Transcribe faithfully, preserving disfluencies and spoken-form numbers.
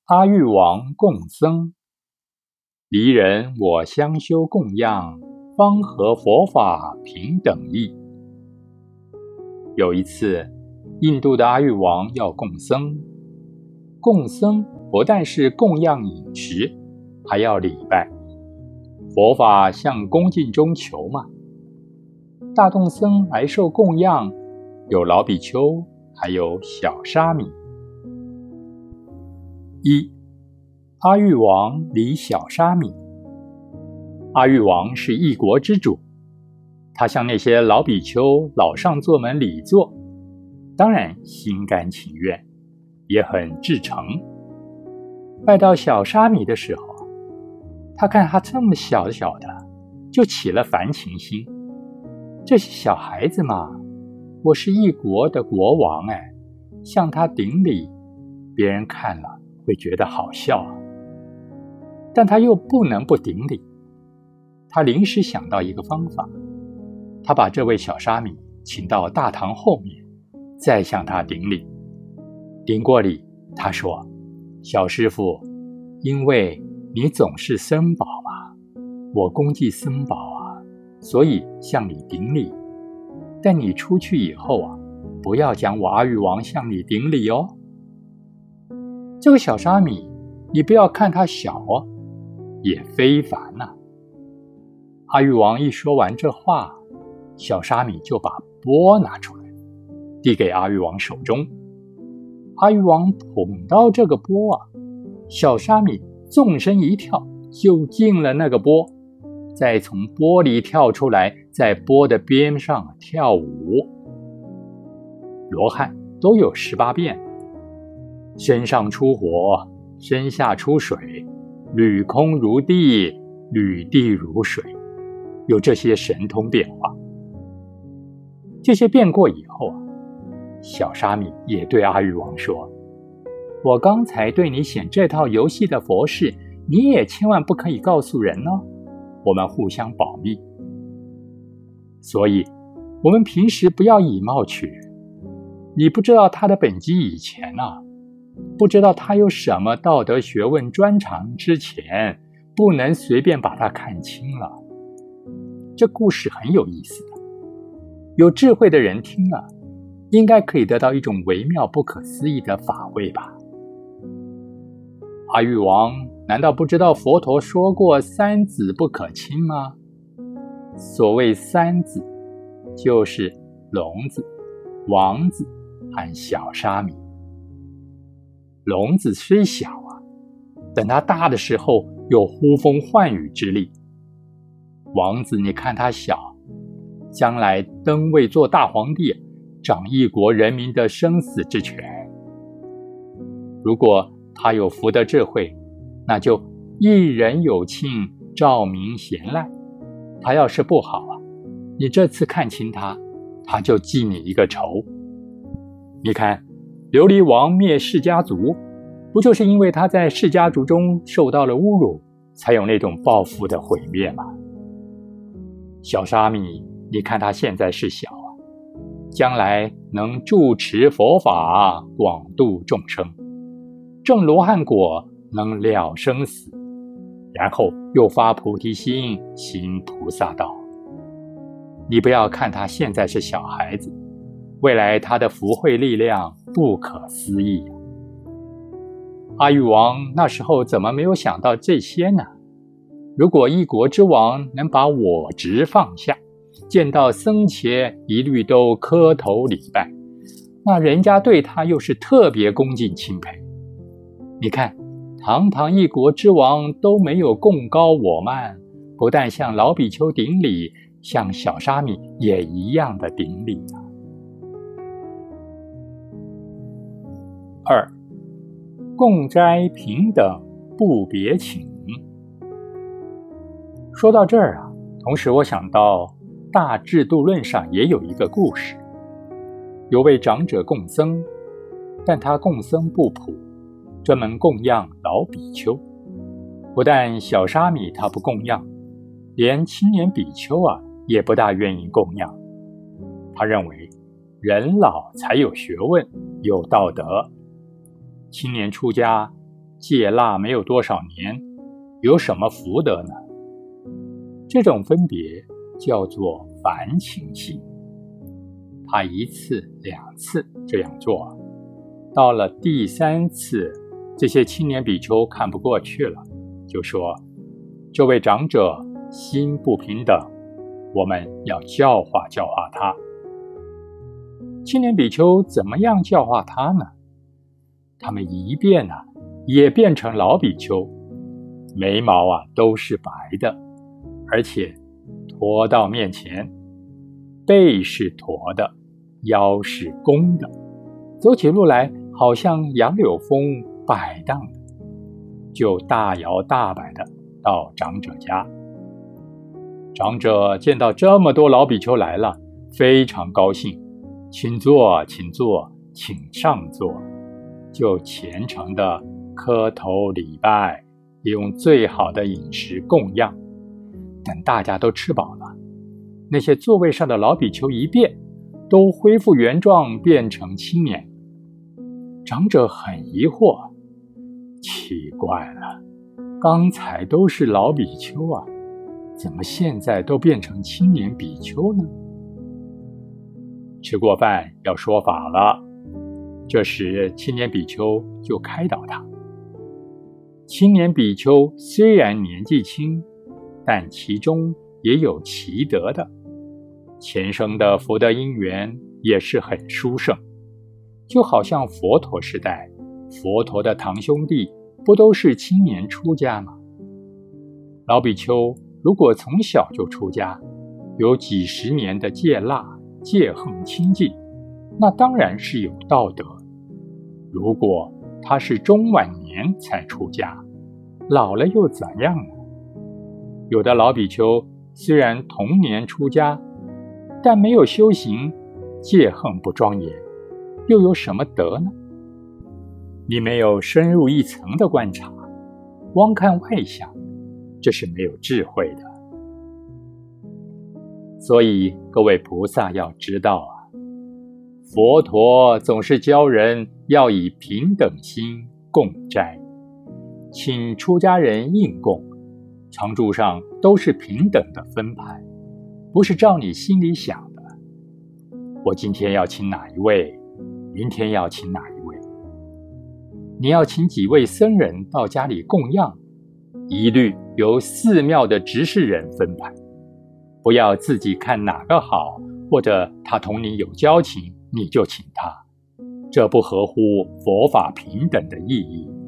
阿育王共僧，离人我相修供养，方合佛法平等义。有一次，印度的阿育王要供僧，供僧不但是供养饮食，还要礼拜。佛法向恭敬中求嘛。大众僧来受供养，有老比丘，还有小沙弥。一、阿育王礼小沙弥。阿育王是一国之主，他向那些老比丘、老上座们礼坐，当然心甘情愿，也很至诚。拜到小沙弥的时候，他看他这么小小的，就起了烦情心。这些小孩子嘛，我是一国的国王哎，向他顶礼，别人看了会觉得好笑啊。但他又不能不顶礼，他临时想到一个方法，他把这位小沙弥请到大堂后面，再向他顶礼。顶过礼，他说：小师父，因为你总是僧宝嘛，我恭祭僧宝啊，所以向你顶礼。但你出去以后啊，不要讲我阿育王向你顶礼哦。这个小沙弥，你不要看他小哦，也非凡啊。阿育王一说完这话，小沙弥就把钵拿出来，递给阿育王手中。阿育王捧到这个钵啊，小沙弥纵身一跳，就进了那个钵，再从钵里跳出来，在钵的边上跳舞。罗汉都有十八变，身上出火，身下出水，履空如地，履地如水，有这些神通变化。这些变过以后啊，小沙弥也对阿育王说：我刚才对你显这套游戏的佛事，你也千万不可以告诉人哦，我们互相保密。所以我们平时不要以貌取人，你不知道他的本机以前啊，不知道他有什么道德学问专长之前，不能随便把他看清了。这故事很有意思的，有智慧的人听了，应该可以得到一种微妙不可思议的法味吧。阿育王难道不知道佛陀说过三子不可亲吗？所谓三子，就是聋子、王子和小沙弥。聋子虽小啊，等他大的时候有呼风唤雨之力。王子你看他小，将来登位做大皇帝，掌一国人民的生死之权。如果他有福德智慧，那就一人有庆，照明贤赖。他要是不好啊，你这次看清他，他就记你一个仇。你看琉璃王灭释家族，不就是因为他在释家族中受到了侮辱，才有那种报复的毁灭吗？小沙弥，你看他现在是小啊，将来能住持佛法，广度众生，证罗汉果，能了生死，然后又发菩提心，行菩萨道。你不要看他现在是小孩子，未来他的福慧力量不可思议啊。阿育王那时候怎么没有想到这些呢？如果一国之王能把我执放下，见到僧伽一律都磕头礼拜，那人家对他又是特别恭敬钦佩。你看堂堂一国之王都没有贡高我慢，不但向老比丘顶礼，向小沙弥也一样的顶礼啊。二、共斋平等，不别请。说到这儿啊，同时我想到《大制度论》上也有一个故事，有位长者供僧，但他供僧不普，专门供养老比丘。不但小沙弥他不供养，连青年比丘啊也不大愿意供养。他认为人老才有学问，有道德。青年出家戒腊没有多少年，有什么福德呢？这种分别叫做凡情性。他一次两次这样做，到了第三次，这些青年比丘看不过去了，就说：这位长者心不平等，我们要教化教化他。青年比丘怎么样教化他呢？他们一变啊，也变成老比丘，眉毛啊都是白的，而且驼到面前，背是驼的，腰是弓的，走起路来好像杨柳风摆荡的，就大摇大摆的到长者家。长者见到这么多老比丘来了，非常高兴，请坐请坐，请上座，就虔诚的磕头礼拜，也用最好的饮食供养。等大家都吃饱了，那些座位上的老比丘一变，都恢复原状，变成青年。长者很疑惑，奇怪了，刚才都是老比丘啊，怎么现在都变成青年比丘呢？吃过饭要说法了，这时青年比丘就开导他。青年比丘虽然年纪轻，但其中也有奇德的，前生的福德因缘也是很殊胜。就好像佛陀时代，佛陀的堂兄弟不都是青年出家吗？老比丘如果从小就出家，有几十年的戒腊戒横清净，那当然是有道德。如果他是中晚年才出家，老了又怎样呢？有的老比丘虽然童年出家，但没有修行，戒横不庄严，又有什么德呢？你没有深入一层的观察，光看外相，这是没有智慧的。所以各位菩萨要知道啊，佛陀总是教人要以平等心供斋，请出家人应供，常住上都是平等的分派，不是照你心里想的。我今天要请哪一位，明天要请哪一位。你要请几位僧人到家里供养，一律由寺庙的执事人分派，不要自己看哪个好，或者他同你有交情，你就请他，这不合乎佛法平等的意义。